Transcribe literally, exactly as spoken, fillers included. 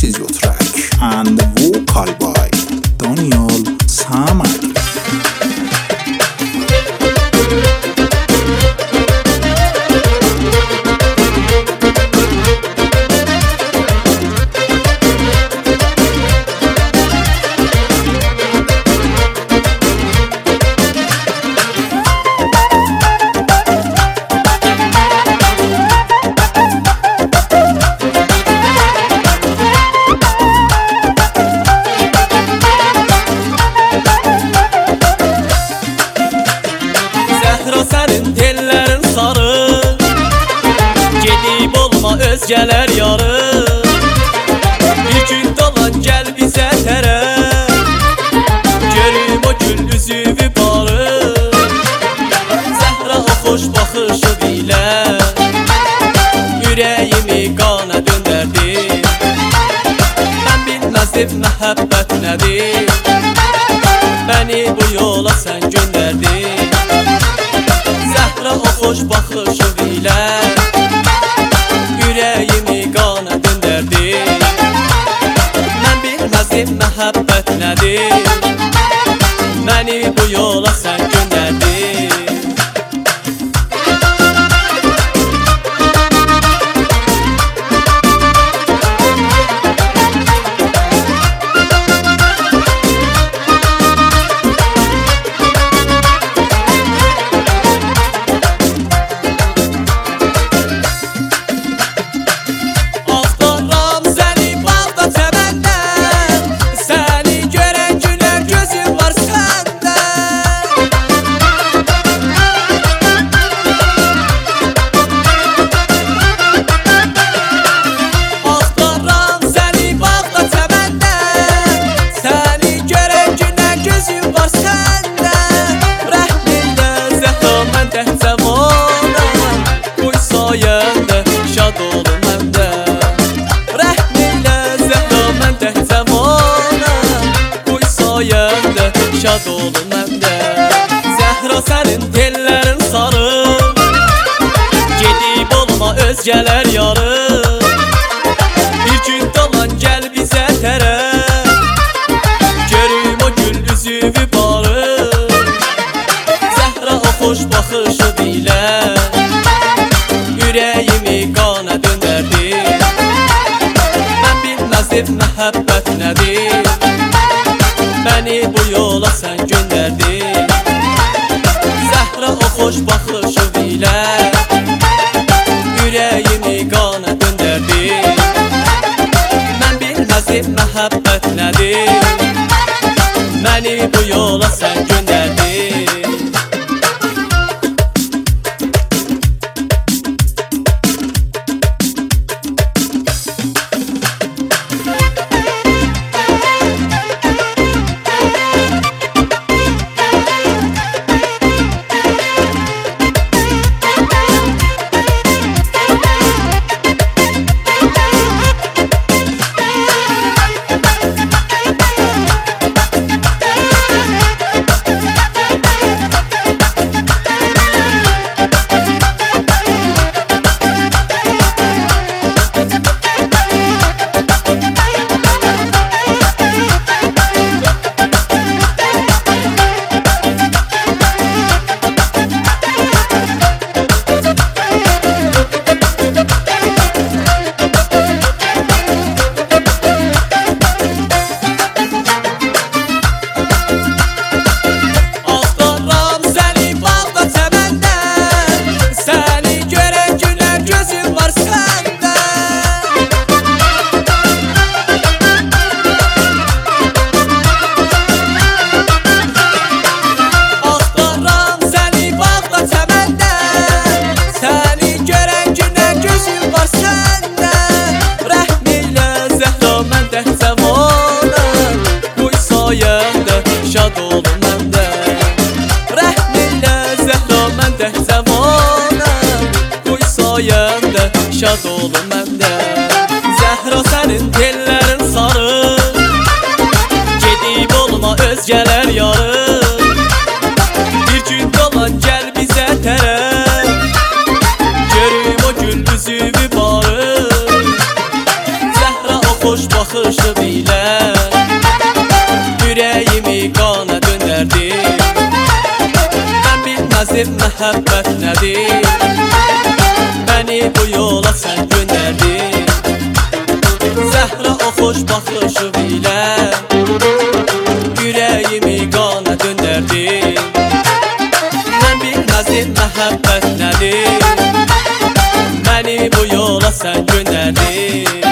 is your track and vocal by Daniel Samari. Özgeler yarı bir gün dolan gel bize tərəf. Görüm o gül üzüvü barı, Zəhra o xoş baxışı ilə ürəyimi qana döndərdi. Mən bilməzdim məhəbbət nədir, məni bu yola sən göndərdin. Zəhra o xoş baxışı ilə ürəyimi qana döndərdi. Mən bilməzdim məhəbbət nədir, məni bu yola sən göndərdin. Şad olun məndə, Zəhra sənin tellərin sarı, gedib olma özgələr yarı. Bir gün dolan gəl bizə tərəf, görüm o gül üzüvü barı, Zəhra o xoş baxışı ilə ürəyimi qana döndərdi. Mən bilməzdim məhəbbət nədir, məni bu yola sən göndərdin. Zəhra o xoş baxışı ilə ürəyimi qana döndərdi. Mən bilməzdim məhəbbət nədir, məni bu yola sən göndərdin. şad olum məndə. Zəhra sənin tellərin sarı, gedib olma özgələr yarı. Bir gün qalan gəl bizə tərəf, görüm o gül üzüvü barı. Zəhra o xoş baxır bilməzdim məhəbbət nədir. Məni bu yola sən göndərdin. Zəhra o xoş baxışıq ilə ürəyimi qana döndərdin. Mən bilməzdim məhəbbət nədir. Məni bu yola sən göndərdin.